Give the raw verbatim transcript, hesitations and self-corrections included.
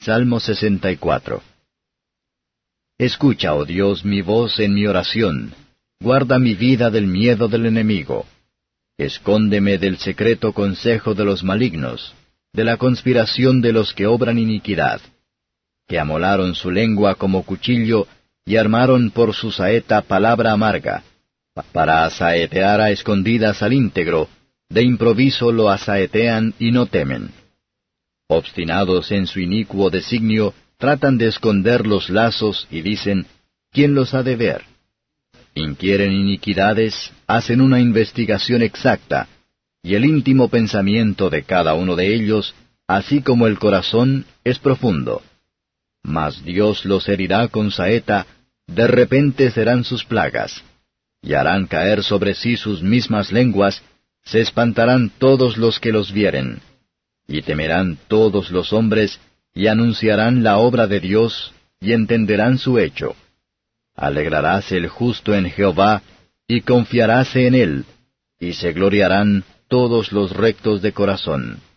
Salmo sesenta y cuatro. Escucha, oh Dios, mi voz en mi oración. Guarda mi vida del miedo del enemigo. Escóndeme del secreto consejo de los malignos, de la conspiración de los que obran iniquidad, que amolaron su lengua como cuchillo, y armaron por su saeta palabra amarga, para asaetear a escondidas al íntegro, de improviso lo asaetean y no temen. Obstinados en su inicuo designio, tratan de esconder los lazos y dicen, ¿quién los ha de ver? Inquieren iniquidades, hacen una investigación exacta, y el íntimo pensamiento de cada uno de ellos, así como el corazón, es profundo. Mas Dios los herirá con saeta, de repente serán sus plagas, y harán caer sobre sí sus mismas lenguas, se espantarán todos los que los vieren, y temerán todos los hombres, y anunciarán la obra de Dios, y entenderán su hecho. Alegraráse el justo en Jehová, y confiaráse en él, y se gloriarán todos los rectos de corazón.